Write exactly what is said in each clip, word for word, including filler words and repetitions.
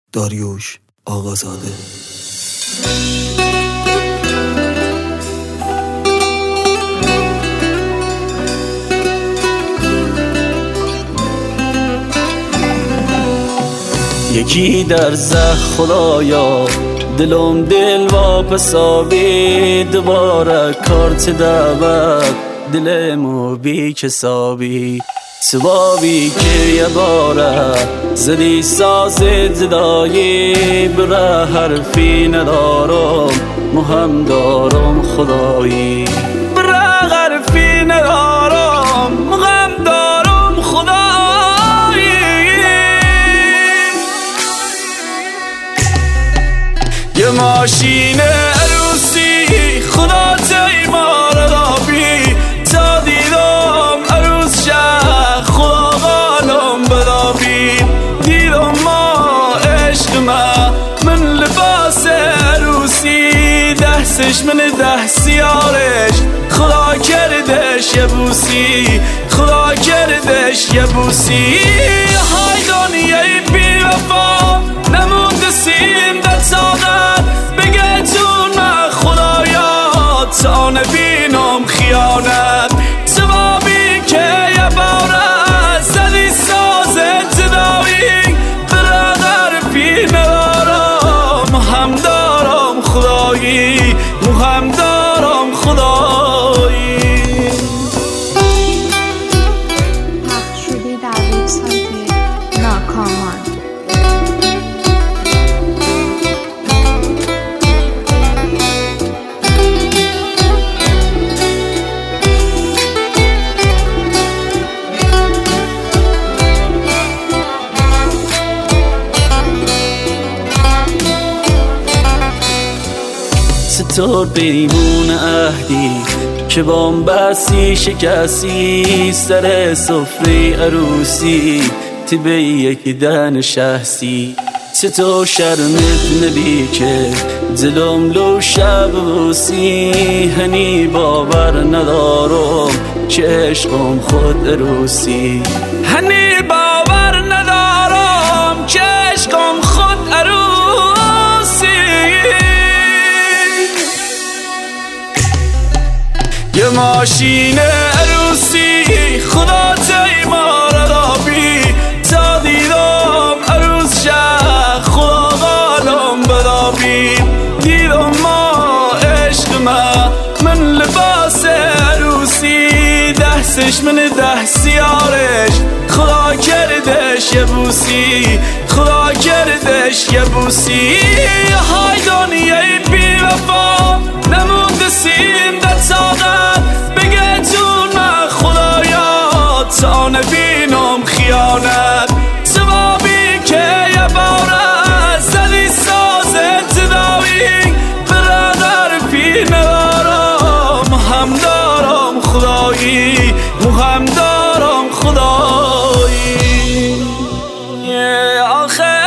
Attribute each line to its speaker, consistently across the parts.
Speaker 1: داریوش آقازاده.
Speaker 2: یکی در زخ خدایا دلم دل واپس آبی، دوباره کارت دعوت دلمو بی کسابی، سبابی که یه باره زدی ساز زدایی، بره حرفی ندارم مهم دارم خدایی، بره حرفی ندارم مهم دارم خدایی. یه ماشین عروسی خدا تیمار دابی، تا دیدم عروس شه خدا غالم بدابی، دیدم ما عشق ما من لباس عروسی، دستش من ده سیارش خدا کردش یه بوسی، خدا کردش یه بوسی. های دنیای بی وفا نمونده سیم در طاقت، بگه تو نه خدایا تا نبینم خیانت، سبابی که یه باره زدی ساز جدایی، بره غرفی ندارم مهم دارم خدایی، مهم دارم خدایی.
Speaker 3: پخش شده در وبسایت ناکامان.
Speaker 2: ستار پیمون عهدی که بامبسی شکستی، سر سفره عروسی تبی یک دن شخصی، چطور شرمت نبی که دلم لو شب بوسی، هنی باور ندارم که عشقم خود عروسی، هنی باور ندارم که عشقم خود عروسی. یه ماشین عروسی خدا تیمار دابی، تا دیدم عروس شه خدا غالم بدابی، دیدم ما عشق ما من لباس عروسی، دستش من ده سیارش خدا کردش یه بوسی، خدا کردش یه بوسی. های دنیای بی وفا نمونده سیم در طاقت، بگه تو نه خدایا تا نبینم خیانت، سبابی که یه باره زدی ساز جدایی، بره غرفی ندارم مهم دارم خدایی، مهم دارم خدایی. آخه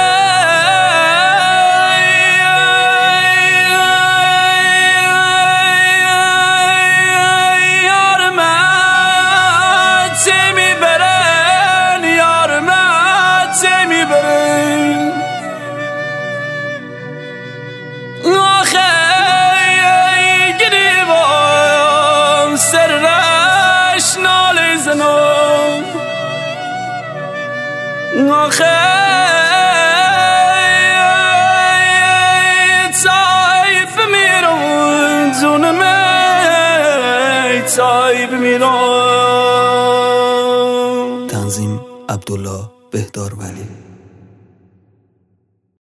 Speaker 2: آخه تایب میرون جونم تایب میرون.
Speaker 1: تنظیم عبدالله بهدار ولی.